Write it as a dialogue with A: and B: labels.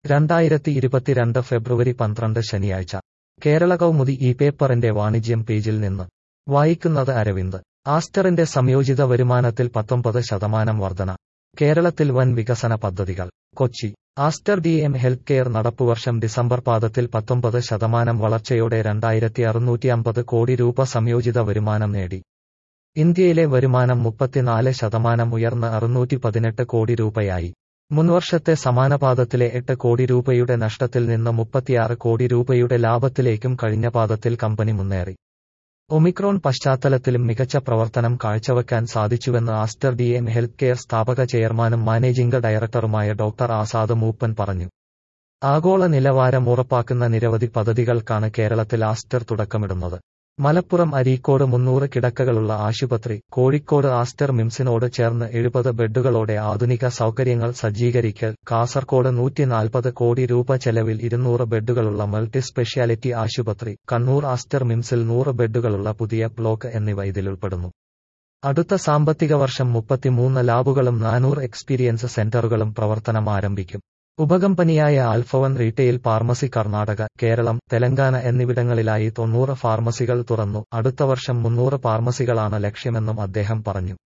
A: 2022 ഫെബ്രുവരി 12 ശനിയാഴ്ച കേരള കൗമുദി ഈ പേപ്പറിന്റെ വാണിജ്യം പേജിൽ നിന്ന് വായിക്കുന്നത് അരവിന്ദ്. ആസ്റ്ററിന്റെ സംയോജിത വരുമാനത്തിൽ 19% വർധന. കേരളത്തിൽ വൻ വികസന പദ്ധതികൾ. Kochi. Aster DM health care നടപ്പുവർഷം ഡിസംബർ പാദത്തിൽ 19% വളർച്ചയോടെ 2650 കോടി രൂപ സംയോജിത വരുമാനം നേടി. ഇന്ത്യയിലെ വരുമാനം 34% ഉയർന്ന് 618 കോടി രൂപയായി. മുൻവർഷത്തെ സമാന പാദത്തിലെ 8 കോടി രൂപയുടെ നഷ്ടത്തിൽ നിന്ന് 36 കോടി രൂപയുടെ ലാഭത്തിലേക്കും കഴിഞ്ഞ പാദത്തിൽ കമ്പനി മുന്നേറി. ഒമിക്രോൺ പശ്ചാത്തലത്തിലും മികച്ച പ്രവർത്തനം കാഴ്ചവെക്കാൻ സാധിച്ചുവെന്ന് ആസ്റ്റർ DM ഹെൽത്ത് കെയർ സ്ഥാപക ചെയർമാനും മാനേജിംഗ് ഡയറക്ടറുമായ ഡോക്ടർ ആസാദ് മൂപ്പൻ പറഞ്ഞു. ആഗോള നിലവാരം ഉറപ്പാക്കുന്ന നിരവധി പദ്ധതികൾക്കാണ് കേരളത്തിൽ ആസ്റ്റർ തുടക്കമിടുന്നത്. മലപ്പുറം അരീക്കോട് 300 കിടക്കകളുള്ള ആശുപത്രി, കോഴിക്കോട് ആസ്റ്റർ മിംസിനോട് ചേർന്ന് 70 ബെഡുകളോടെ ആധുനിക സൗകര്യങ്ങൾ സജ്ജീകരിക്കൽ, കാസർകോട് 140 കോടി രൂപ ചെലവിൽ 200 ബെഡുകളുള്ള മൾട്ടി സ്പെഷ്യാലിറ്റി ആശുപത്രി, കണ്ണൂർ ആസ്റ്റർ മിംസിൽ 100 ബെഡുകളുള്ള പുതിയ ബ്ലോക്ക് എന്നിവ ഇതിലുൾപ്പെടുന്നു. അടുത്ത സാമ്പത്തിക വർഷം 33 ലാബുകളും 400 എക്സ്പീരിയൻസ് സെന്ററുകളും പ്രവർത്തനം ആരംഭിക്കും. ഉപകമ്പനിയായ Alpha One retail pharmacy Karnataka, Kerala, Telangana എന്നിവിടങ്ങളിലായി 90 ഫാർമസികൾ തുറന്നു. അടുത്ത വർഷം 300 ഫാർമസികളാണ് ലക്ഷ്യമെന്നും അദ്ദേഹം പറഞ്ഞു.